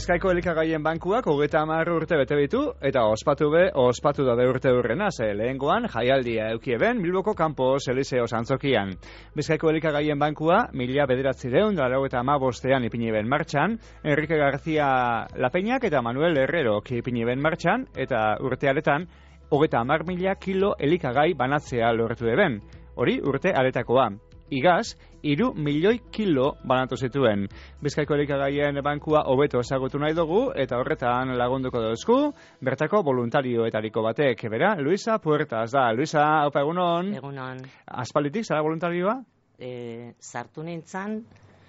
Bizkaiko elikagaien bankuak 30 urte bete ditu eta ospatu da urte hurrena, lehengoan jaialdia eukieben Bilboko Kanpo Elizeo Antzokian. Bizkaiko elikagaien bankua 1995 ipini ben martxan, Enrique García Lapeñak eta Manuel Herrerok ipini ben martxan eta urtearetan 30.000 kilo elikagai banatzea lortu deben. Hori urte aretakoa. Igaz, 3 milioi kilo banatu zituen. Bizkaiko elikagaien bankua hobeto ezagutu nahi dugu eta horretan lagunduko dauzku, bertako voluntarioetariko batek, bera, Luisa Puertas da. Luisa, opa, egunon? Egunon. Aspalditik, zara voluntarioa? Sartu nintzen,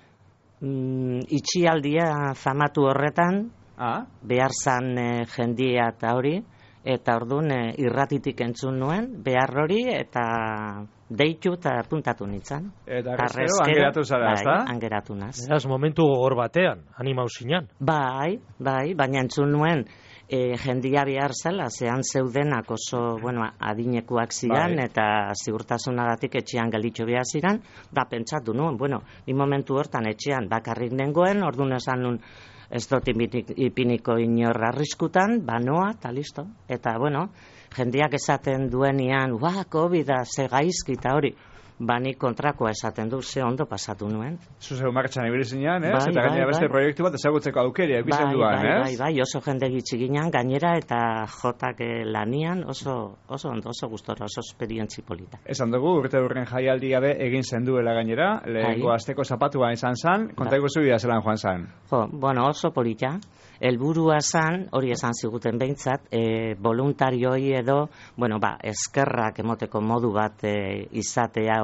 itxialdia famatu horretan, behar zan jendia eta hori, eta orduan irratitik entzun nuen, behar hori eta deitu eta puntatu nintzen. Eta arrezkero, angeratu zara, ez da? Bai, angeratu naz. Beraz, momentu gogor batean, animau zinan. Bai, baina entzun nuen, jendia behar zela, zehan zeudenak oso, adinekuak ziren, eta ziurtasunagatik etxean gelditu behar ziren, da pentsatu nuen, ni momentu hortan etxean bakarrik nengoen, orduan esan nuen, ez dut ipiniko inor arriskutan, noa, eta listo. Eta, jendeak esaten duenian, COVID-a, ze gaizki, eta hori, nik kontrakoa esaten du, ze ondo pasatu nuen. Zuzeu martxan ibili zinean, eta gainera beste proiektu bat ezagutzeko aukeria ikusten duan, ez? Bai, oso jende gitxi ginen, gainera, eta jotak lanian, oso ondo, oso gustora, oso esperientzi polita. Esan dugu, urte hurren jaialdi gabe egin zenduela gainera, lehenko asteko zapatua izan zan, kontaiko zubia zelan joan zan? Oso polita. Helburua zan, hori esan ziguten behintzat, voluntarioi edo, eskerrak emoteko modu bat izatea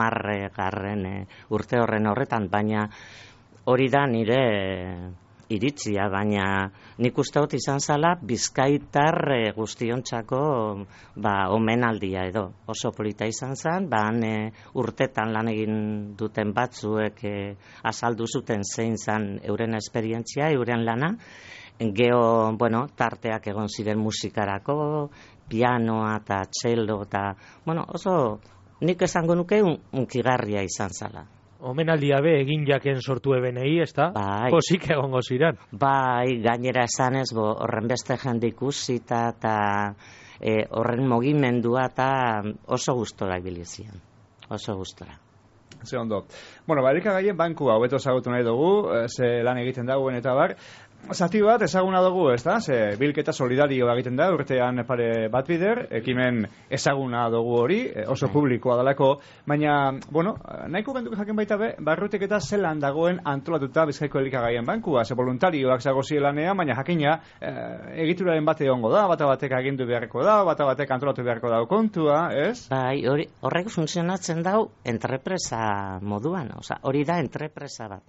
30. Urte horren horretan, baina hori da nire iritzia, baina nik uste dut izan zala bizkaitar guztiontzako omenaldia edo. Oso polita izan zen, urtetan lan egin duten batzuek azaldu zuten zein zen euren esperientzia, euren lana, geho, tarteak egon ziren musikarako, pianoa eta txelo, eta, oso nik esango nuke unkigarria izan zala. Omenaldia be egin jaken sortu ebenei, ez da? Bai. Posik egongo ziren. Bai, gainera esanez, horren beste jende ikusita eta horren mogimendua eta oso gustora ibilizian. Oso gustora. Ze ondo. Elikagaien bankua hobeto ezagutu nahi dugu, ze lan egiten dagoen eta bar. Zati bat ezaguna dugu, ez da? Ze bilketa solidario egiten da, urtean pare bat bider, ekimen ezaguna dugu hori, oso publikoa dalako, baina, nahiko benduko jakin baita be, barrutik eta zelan dagoen antolatuta Bizkaiko elikagaien bankua, ze voluntarioak zago zielanean, baina jakina egituraren bate ongo da, bata batek agindu beharko da, bata batek antolatu beharko da kontua, ez? Bai, horrek funtzionatzen dau entrepresa moduan, hori da entrepresa bat.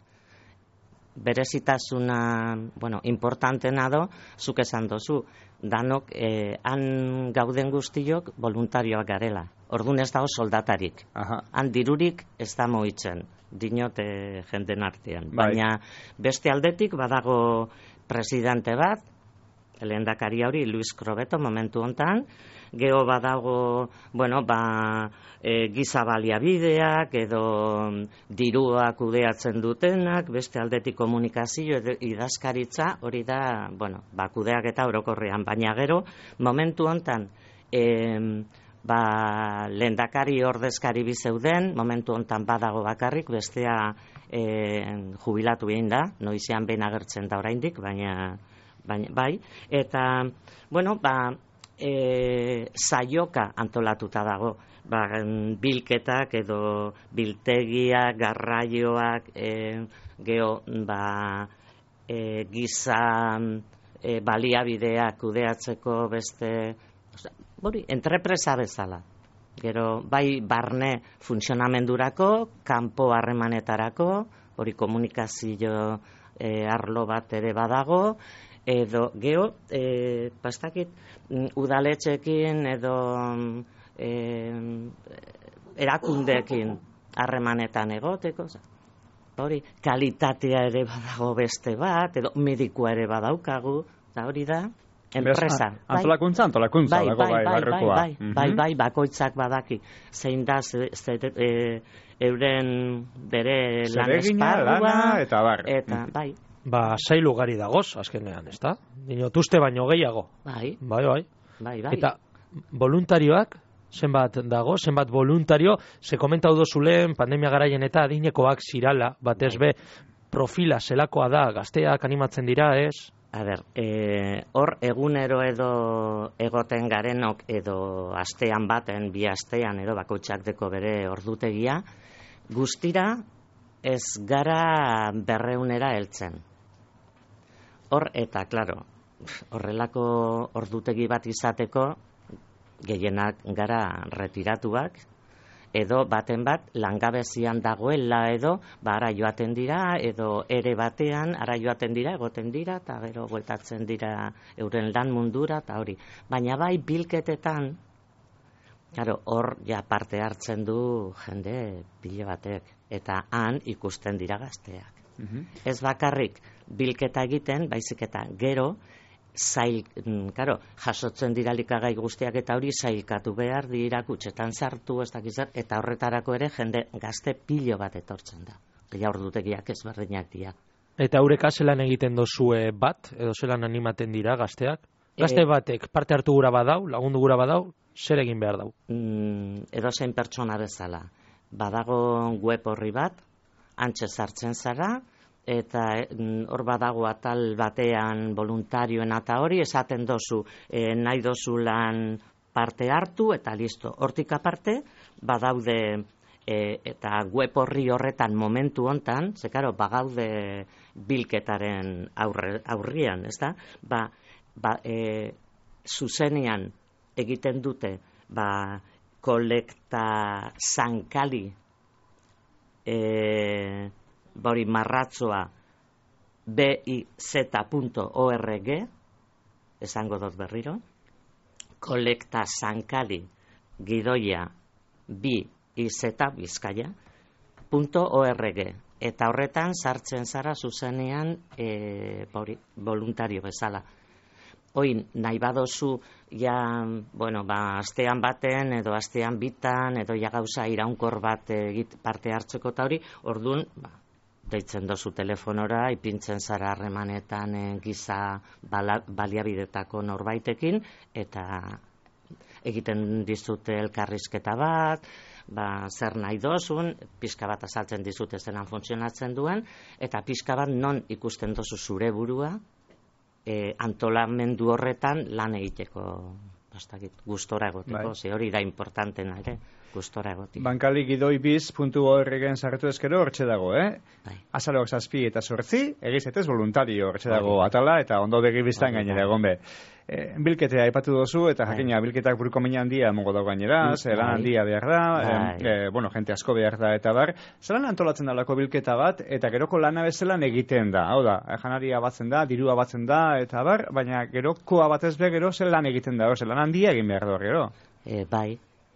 Berezitasuna, importantena do, zuk esan dozu, danok han gauden guztiok voluntarioak garela. Ordun ez dago soldatarik. Han dirurik ez da moitzen, dinote jenden artean. Baina beste aldetik badago presidente bat, lehendakari hori Luis Crobeto momentu hontan, geho badago, giza baliabideak edo dirua kudeatzen dutenak, beste aldetik komunikazio edo idazkaritza, hori da, kudeak eta orokorrean, baina gero, momentu hontan, lehendakari ordezkari bizeuden, momentu hontan badago bakarrik, bestea jubilatu egin da, noizean behin agertzen da oraindik, baina bai, eta, saioka antolatuta dago, bilketak edo biltegiak, garraioak, giza baliabideak kudeatzeko beste, entrepresa bezala. Gero, bai barne funtzionamendurako, kanpo harremanetarako, hori komunikazio arlo bat ere badago, edo geho, pastakit, udaletxekin edo erakundeekin harremanetan egoteko, hori, kalitatea ere badago beste bat, edo medikua ere badaukagu, eta hori da, enpresa. Antolakuntza dago barrukoa. Bai, bakoitzak badaki, zein da euren bere lan esparrua, eta bar. Eta, bai. sail ugari dagoz, azkenean, ezta? Dinotuzte baino gehiago. Bai. Bai. Eta voluntarioak, zenbat dago, zenbat voluntario, ze komentau dozu lehen, pandemia garaien eta adinekoak zirala, batez be, profila zelakoa da, gazteak animatzen dira, ez? A ber, hor egunero edo egoten garenok edo astean baten, bi astean edo bakoitzak deko bere ordutegia, guztira ez gara 200 heltzen. Hor eta, klaro, horrelako ordutegi bat izateko gehienak gara retiratuak, edo baten bat langabezian dagoela edo ara joaten dira, edo ere batean ara joaten dira, egoten dira, eta gero bueltatzen dira euren lan mundura, eta hori. Baina bai bilketetan, hor ja parte hartzen du jende pile batek, eta han ikusten dira gazteak. Ez bakarrik bilketa egiten, baizik eta gero, jasotzen dira likagai guztiak eta hori sailkatu behar dira, kutxetan sartu, ez dakizar, eta horretarako ere jende gazte pilo bat etortzen da. Ja ordutegiak ezberdinak dira. Eta haureka zelan egiten dozue bat, edo zelan animaten dira gazteak? Gazte batek parte hartu gura badau, lagundu gura badau, zer egin behar dau? Edozein pertsona bezala. Badago web horri bat, antxe sartzen zara, eta hor badago atal batean voluntarioen eta hori esaten dozu nahi dozu lan parte hartu eta listo. Hortik aparte badaude eta web horri horretan momentu hontan, ze karo bagaude bilketaren aurrian, ezta? Zuzenean egiten dute kolekta zankali hori marratzoa biz.org, esango dut berriro, kolekta zankali gidoia biz.bizkaia.org, eta horretan sartzen zara zuzenean voluntario bezala. Oin, nahi badozu, astean baten, edo astean bitan, edo gauza iraunkor bat parte hartzeko eta hori, orduan, deitzen dozu telefonora, ipintzen zara harremanetan giza baliabidetako norbaitekin, eta egiten dizute elkarrizketa bat, zer nahi dozun, pixka bat azaltzen dizute zelan funtzionatzen duen, eta pixka bat non ikusten dozu zure burua, antolamendu horretan lan egiteko, gustora egoteko, ze hori da importantena ere, gustora egoteko. Bankali gidoibiz.org-en sartu ezkero hortxe dago, Azaroak 7 eta 8, egizetez voluntario hortxe dago atala, eta ondo begibiztan gainera egon be. Bilketea aipatu dozu, eta jakina bilketak buruko mina handia emongo dago gainera, zelan handia behar da, jente asko behar da, eta bar, zelan antolatzen dalako bilketa bat, eta geroko lana bezelan egiten da, hau da, janaria batzen da, dirua batzen da, eta bar, baina gerokoa batez be gero zelan egiten da, zelan handia egin behar da gero. Bai.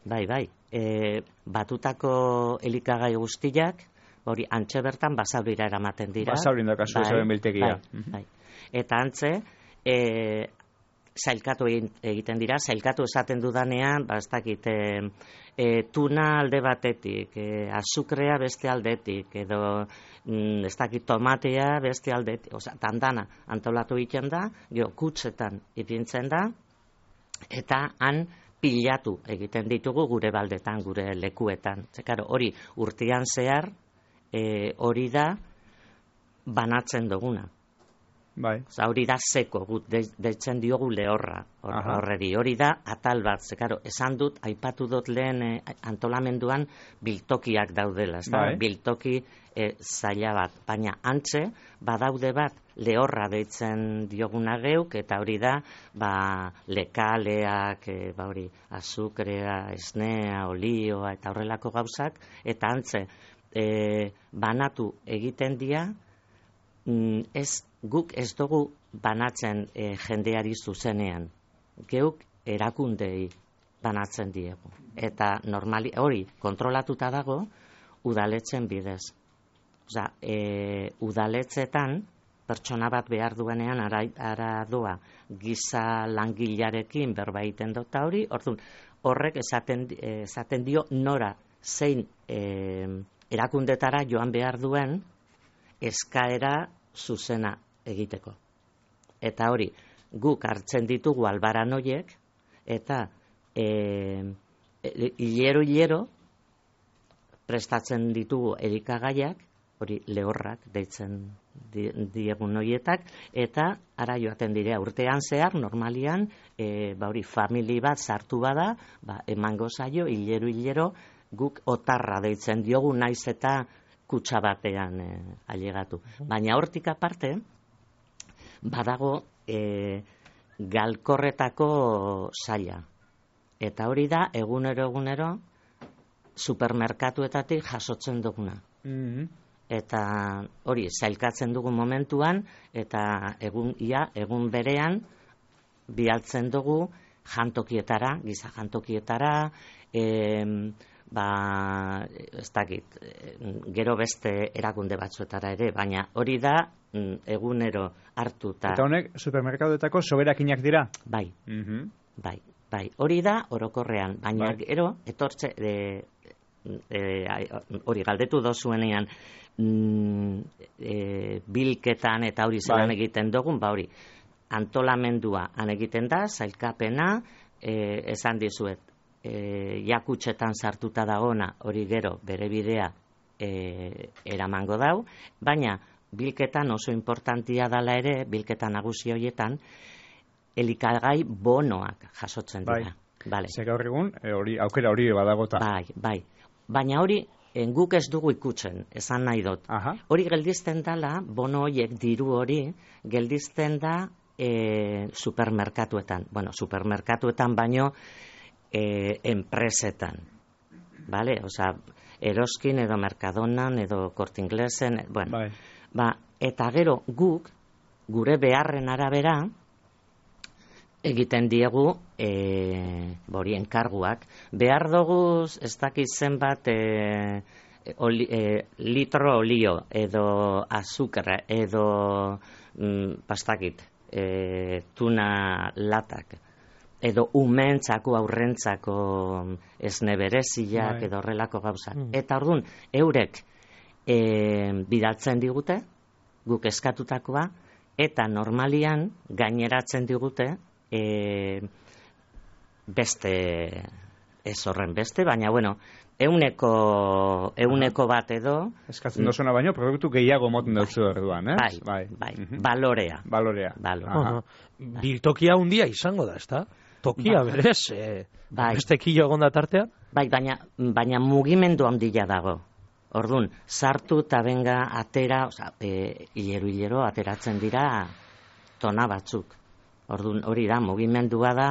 Batutako elikagai guztiak, hori antxe bertan basaurira eramaten dira. Basaurin dakazu zeben biltegia. Eta antxe, zailkatu egiten dira, zailkatu esaten dudanean, ez dakit, tuna alde batetik, azukrea beste aldetik, edo ez dakit tomatea beste aldetik, tandana antolatu egiten da, kutsetan ipintzen da, eta han pilatu egiten ditugu gure baldetan, gure lekuetan. Hori urtean zehar, hori da banatzen duguna. Hori da zeko, deitzen diogu lehorra horreri. Hori da atal bat, esan dut, aipatu dut lehen antolamenduan biltokiak daudela, biltoki zaila bat. Baina antxe, badaude bat, lehorra deitzen dioguna geuk, eta hori da, lekaleak, azukrea, esnea, olioa, eta horrelako gauzak, eta antxe, banatu egiten dira, guk ez dugu banatzen jendeari zuzenean. Geuk erakundei banatzen diegu. Eta hori kontrolatuta dago udaletzen bidez. Udaletzetan pertsona bat behar duenean ara doa giza langilarekin berba egiten dut hori, horrek esaten dio nora zein erakundetara joan behar duen eskaera zuzena egiteko. Eta hori, guk hartzen ditugu albaranoiek, eta hilero prestatzen ditugu elikagaiak, hori lehorrak deitzen diegun horietak, eta ara joaten direa urtean zehar, normalian, hori famili bat sartu bada, emango zaio, hilero, guk otarra deitzen diogu naiz eta kutsa batean ailegatu. Baina hortik aparte, badago galkorretako saila. Eta hori da, egunero, supermerkatuetatik jasotzen duguna. Eta hori, zailkatzen dugu momentuan, eta egun berean, bialtzen dugu jantokietara, giza jantokietara, ez dakit, gero beste erakunde batzuetara ere, baina hori da egunero hartuta. Eta honek supermerkatuetako soberakinak dira? Bai, bai, hori da orokorrean, baina gero etortze hori galdetu dozuenean bilketan eta hori zelan egiten dugun, hori antolamendua han egiten da, zailkapena, esan dizuet, jakutxetan sartuta dagona hori gero bere bidea eramango dau, baina bilketan oso importantia dala ere, bilketan nagusi horietan, elikagai bonoak jasotzen dira. Zer gaur egun, aukera hori badagota. Bai. Baina hori, guk ez dugu ikutzen, esan nahi dut. Hori geldizten dala, bono horiek diru hori, geldizten da supermerkatuetan. Bueno, supermerkatuetan baino enpresetan. Bale? Osa, Eroskin edo Mercadonan edo Corte Inglesen, bueno. Eta gero guk, gure beharren arabera, egiten diegu hori enkarguak. Behar dugu ez dakit zenbat litro olio edo azukra edo pastakit tuna latak edo umentzako aurrentzako esne bereziak edo horrelako gauzak. Eta orduan, eurek bidaltzen digute, guk eskatutakoa, eta normalian gaineratzen digute beste, ez horren beste, baina bueno, euneko bat edo eskatzen dozuna baino, produktu gehiago moten dutzu orduan, eh? Bai, balorea. Biltokia handia izango da, ezta? Tokia berez, beste kilo egon da tartean? Bai, baina mugimendu handia dago. Orduan, sartu eta benga atera, hilero ateratzen dira tona batzuk. Orduan, hori da, mugimendua da,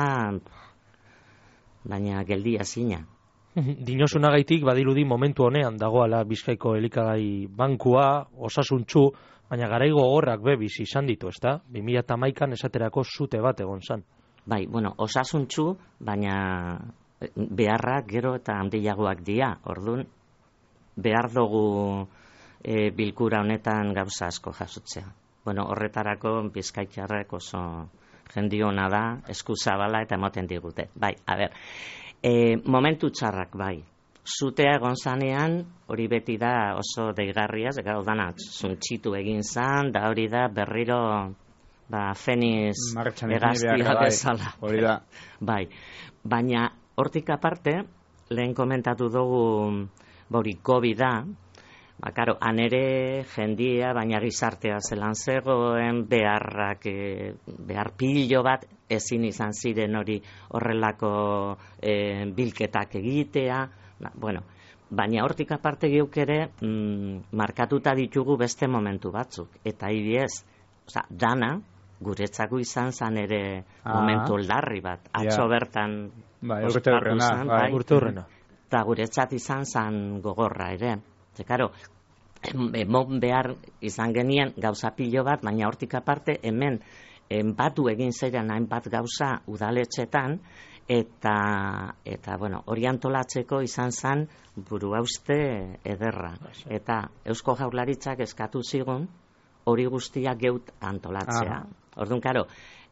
baina geldia zina. Dinosunagaitik badirudi momentu honean dagoala Bizkaiko elikagai bankua, osasuntsu, baina garaigo gogorrak bizi izan ditu, ezta? 2011an esaterako zute bat egon zan. Bai, bueno, osasuntsu, baina beharrak gero eta handiagoak dira. Orduan, behar dugu bilkura honetan gauza asko jasotzea. Bueno, horretarako Bizkaitarrek oso jendiona da, eskuzabala eta emoten digute. Bai, a ber, momentu txarrak, bai. Zutea egon zanean, hori beti da oso deigarria, gau dana zuntxitu egin zan, da hori da berriro Feniz egaztia bezala. Hori da. Bai, baina hortik aparte, lehen komentatu dugu hori COVID-a, karo, anere jendia, baina gizartea zelan zegoen, behar pilo bat, ezin izan ziren hori horrelako bilketak egitea, bueno, baina hortik aparte geuk ere markatuta ditugu beste momentu batzuk, eta idiez, dana, guretzako izan zan ere momentu oldarri bat, atzo bertan ospatu zan, urte hurrena. Eta guretzat izan zan gogorra ere. Zekaro, emon behar izan genien gauza pilo bat, baina hortik aparte hemen batu egin zeiran hainbat gauza udaletxetan, eta bueno, hori antolatzeko izan zan buru hauste ederra. Eta Eusko Jaurlaritzak eskatu zigun hori guztia geut antolatzea. Orduan, karo,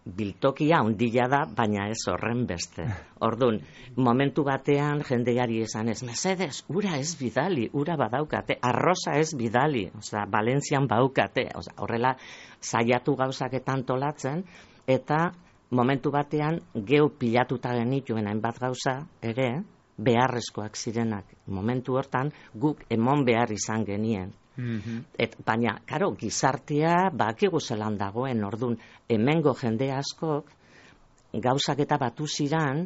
biltokia handia da, baina ez horren beste. Orduan, momentu batean jendeari esan ez, mesedez, ura ez bidali, ura badaukate, arroza ez bidali, Valentzian baukate, horrela saiatu gauzaketan tolatzen, eta momentu batean geu pilatuta genituen hainbat gauza ere, beharrezkoak zirenak. Momentu hortan guk emon behar izan genien. Baina, karo, gizartea bakigu zelan dagoen, orduan, hemengo jende askok gauzak eta batu ziran,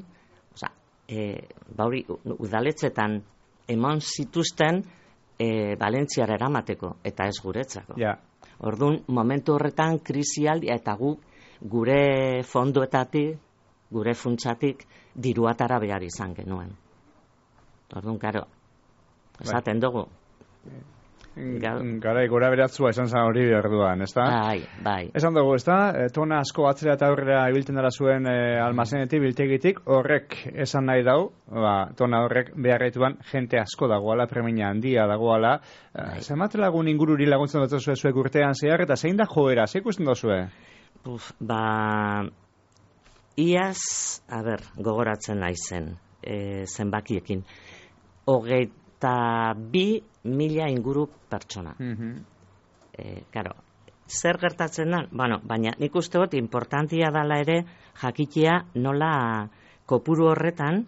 udaletzetan emon zituzten Valentziara eramateko, eta ez guretzako. Orduan, momentu horretan krisialdia eta gure fondoetatik, gure funtsatik, diruatara behar izan genuen. Orduan, karo, esaten dugu. Garai gora beratzua esan zan hori behar duan, ez da? Bai. Esan dugu, ez da? Tona asko atzera eta aurrera ibiltzen dara zuen almazenetik, biltegitik, horrek esan nahi dau, tona horrek beharretuan jente asko dagoala, premia handia dagoala. Zenbat lagun ingururi laguntzen dut zuek urtean zehar, eta zein da joera, zein ikusten duzue? Iaz, gogoratzen naizen, zenbakiekin. 22.000 inguru pertsona. Karo, zer gertatzen da? Baina nik uste dut importantia dela ere jakitea nola kopuru horretan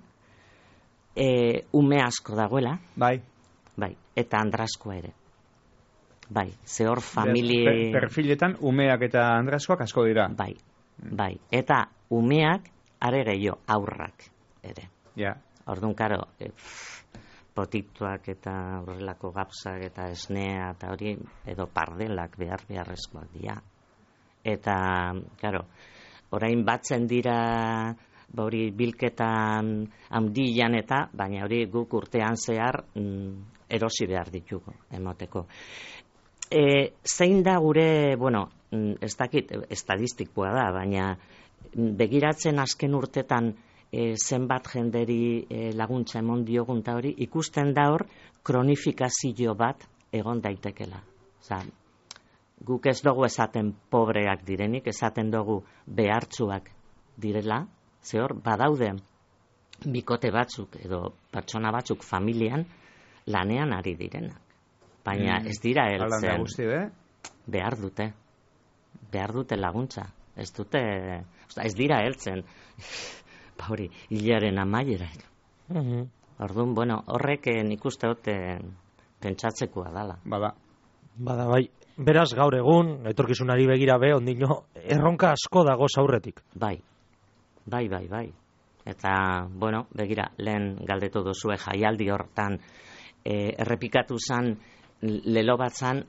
ume asko dagoela. Bai. Eta andraskoa ere. Bai, ze hor familie... Perfiletan umeak eta andraskoak asko dira. Bai. Eta umeak are gehiago aurrak ere. Orduan, karo... potituak eta horrelako gapsak eta esnea eta hori edo pardelak beharrezkoak dira. Eta, karo, orain batzen dira hori bilketan handian eta, baina hori guk urtean zehar erosi behar ditugu, emoteko. Zein da gure, ez dakit, estadistikoa da, baina begiratzen azken urtetan zenbat jenderi laguntza emon diogun eta hori, ikusten da hor kronifikazio bat egon daitekela. Guk ez dugu esaten pobreak direnik, esaten dugu behartsuak direla, ze hor badaude bikote batzuk edo pertsona batzuk familian lanean ari direnak. Baina ez dira heltzen. Behar dute laguntza. Ez dira heltzen. Hori, hilaren amaiera. Orduan, horrek nik uste dut pentsatzekoa dala. Bada, bai. Beraz, gaur egun, etorkizunari begira ondino, erronka asko dago aurretik. Bai. Eta, begira, lehen galdetu duzue jaialdi hortan errepikatu zan, lelo bat zan,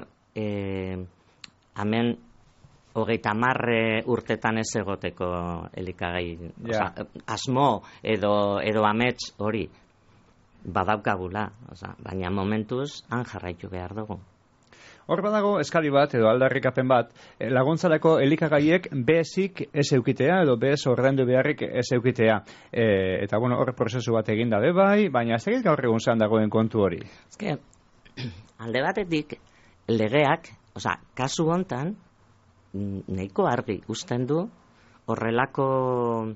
hemen 30 urtetan ez egoteko elikagai, asmo edo amets hori badaukagula, baina momentuz han jarraitu behar dugu. Hor badago eskali bat edo aldarrikapen bat, laguntzarako elikagaiek bezik ez eukitea edo bez ordaindu beharrik ez eukitea. Eta hor prozesu bat eginda bai, baina ez egit gaur egun zean dagoen kontu hori. Alde batetik legeak, kasu hontan, nahiko argi usten du horrelako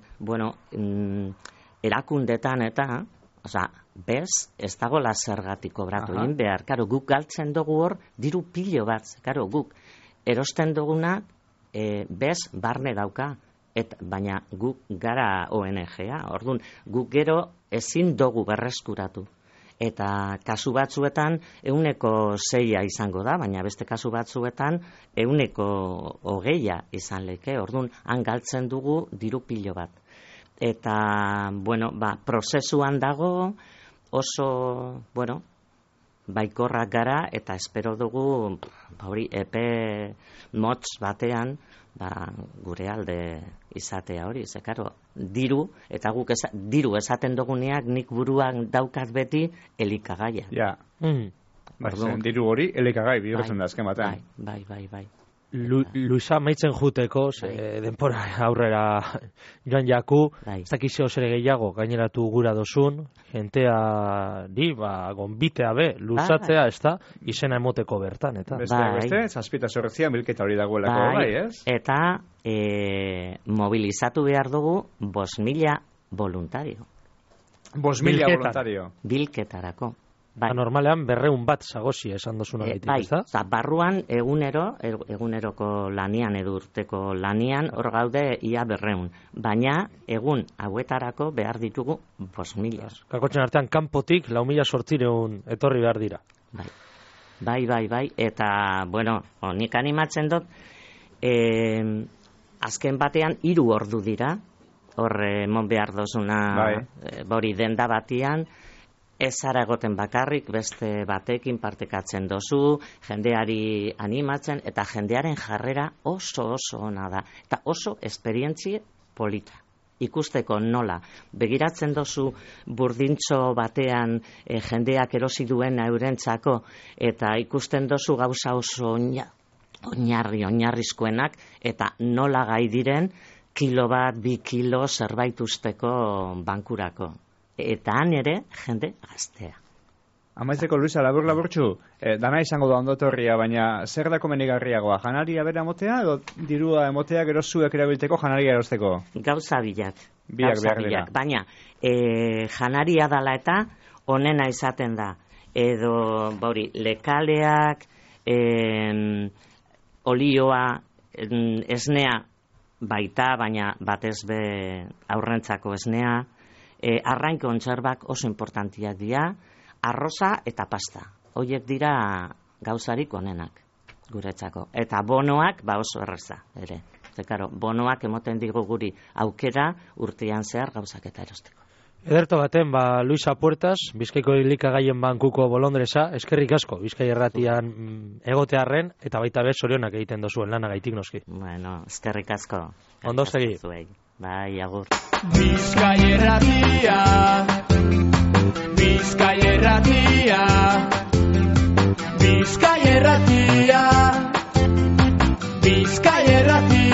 erakundetan eta bez ez dagoela zergatik kobratu egin behar. Karo, guk galtzen dugu hor diru pilo bat. Karo, guk erosten duguna bez barne dauka. Baina guk gara ONG-a. Orduan, guk gero ezin dugu berreskuratu. Eta kasu batzuetan 6% izango da, baina beste kasu batzuetan 20% izan leke. Orduan, han galtzen dugu diru pilo bat. Eta, prozesuan dago oso, baikorrak gara eta espero dugu epe motz batean gure alde izatea hori. Zekaro, diru, eta guk diru esaten duguneak nik buruan daukat beti elikagaia. Diru hori elikagai bihurtzen da azken batean. Bai. Luisa maitzen juteko, denpora aurrera joan jaku, ez dakizio zere gehiago gaineratu gura dozun, jentea gonbitea luzatzea, ez da, izena emoteko bertan, eta. Beste, zazpita zorretzian bilketa hori dagoelako, ez? Eta mobilizatu behar dugu 5.000 voluntario. 5.000 voluntario? Bilketarako. Normalean 200 bat zagozi esan dozuna gaitik, ez da? Barruan eguneroko lanian edo urteko lanian hor gaude ia 200. Baina egun hauetarako behar ditugu 5.000. Kakotzen artean kanpotik 4.800 etorri behar dira. Bai. Eta, nik animatzen dut, azken batean 3 ordu dira, hor mon behar dozuna bori denda batian, ez zara egoten bakarrik, beste batekin partekatzen dozu, jendeari animatzen, eta jendearen jarrera oso ona da. Eta oso esperientzie polita. Ikusteko nola. Begiratzen dozu burdintxo batean jendeak erosi duen eurentzako, eta ikusten dozu gauza oso oinarrizkoenak, eta nola gai diren kilo bat, 2 kilo zerbait usteko bankurako. Eta han ere, jende gaztea. Amaitzeko, Luisa, labur-laburtxu, dana izango da ondotorria, baina zer da komenigarriagoa? Janaria bera emotea, edo dirua emotea gero zuek erabilteko janaria erosteko? Gauza bilak. Bilak. Baina, janaria dala eta onena izaten da. Edo, lekaleak, olioa, esnea baita, baina batez be aurrentzako esnea, arrain kontserbak oso importantiak dira, arroza eta pasta. Hoiek dira gauzarik onenak guretzako. Eta bonoak oso erreza ere. Bonoak emoten digu guri aukera urtean zehar gauzak eta erosteko. Ederto baten, Luisa Puertas, Bizkaiko Elikagaien Bankuko bolondresa, eskerrik asko, Bizkai Irratian egotearren, eta baita zorionak egiten dozuen lanagaitik noski. Eskerrik asko. Ondo segi. Bai, agur. Bizkai Irratia, Bizkai Irratia, Bizkai Irratia, Bizkai Irratia.